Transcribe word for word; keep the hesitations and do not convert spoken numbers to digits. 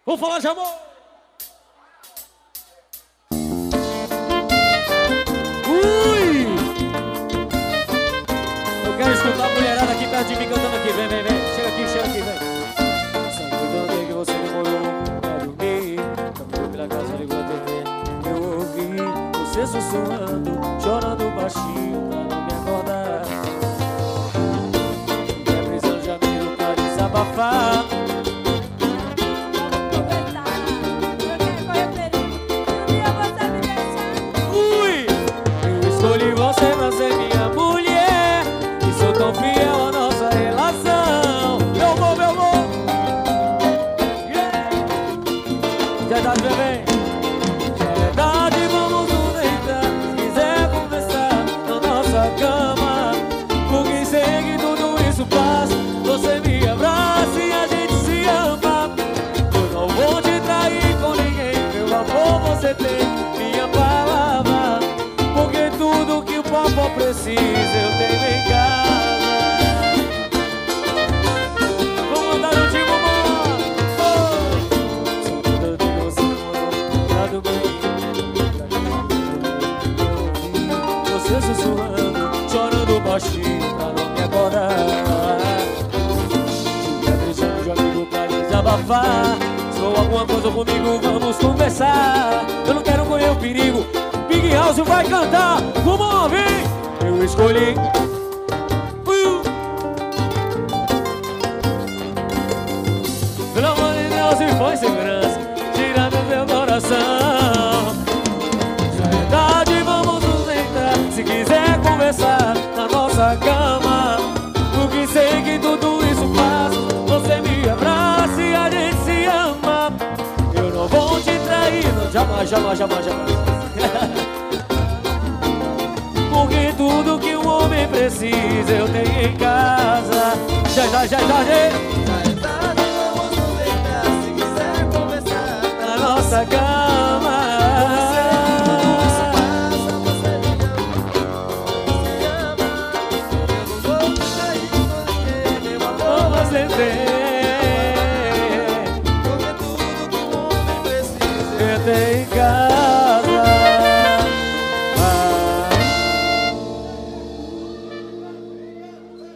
Vamos falar de amor. Ui! Eu quero escutar a mulherada aqui perto de mim cantando aqui. Vem, vem, vem. Chega aqui, chega aqui, vem. Sabe quando que você demorou pra dormir? Caminhou pela casa, ligou a T V. Eu ouvi você sussurrando, chorando baixinho pra não me acordar. Minha prisão de amigo pra desabafar. Escolhi você pra ser minha mulher e sou tão fiel à nossa relação. Meu amor, meu amor, yeah. Já é tarde, bebê. Já é tarde, vamos nos deitar. Se quiser conversar na nossa cama, porque sei que tudo isso passa. Você me abraça e a gente se ama. Eu não vou te trair com ninguém. Meu amor, você tem minha palavra. Tudo que o papo precisa eu tenho em casa. Vamos andar no time, amor. Só quando eu digo você tá do bem. Você sussurrando, chorando baixinho pra não me acordar. Fica beijando de amigo pra desabafar. Se for alguma coisa comigo, vamos conversar. Eu não quero correr o perigo. Big House vai cantar, vamos ouvir. Eu escolhi uh. Pelo amor de Deus, e foi segurança, tirando meu coração. Já é tarde, vamos nos deitar. Se quiser conversar na nossa cama, porque sei que tudo isso passa. Você me abraça e a gente se ama. Eu não vou te trair, não, jamais, jamais, jamais, jamais. Porque tudo que um homem precisa eu tenho em casa. Já, já, já, já, já. Já é tarde, vamos nos deitar. Se quiser conversar na nossa cama, você me ama. Eu não vou te trair com ninguém. Meu amor, você tem. Porque tudo que um homem precisa eu tenho em casa.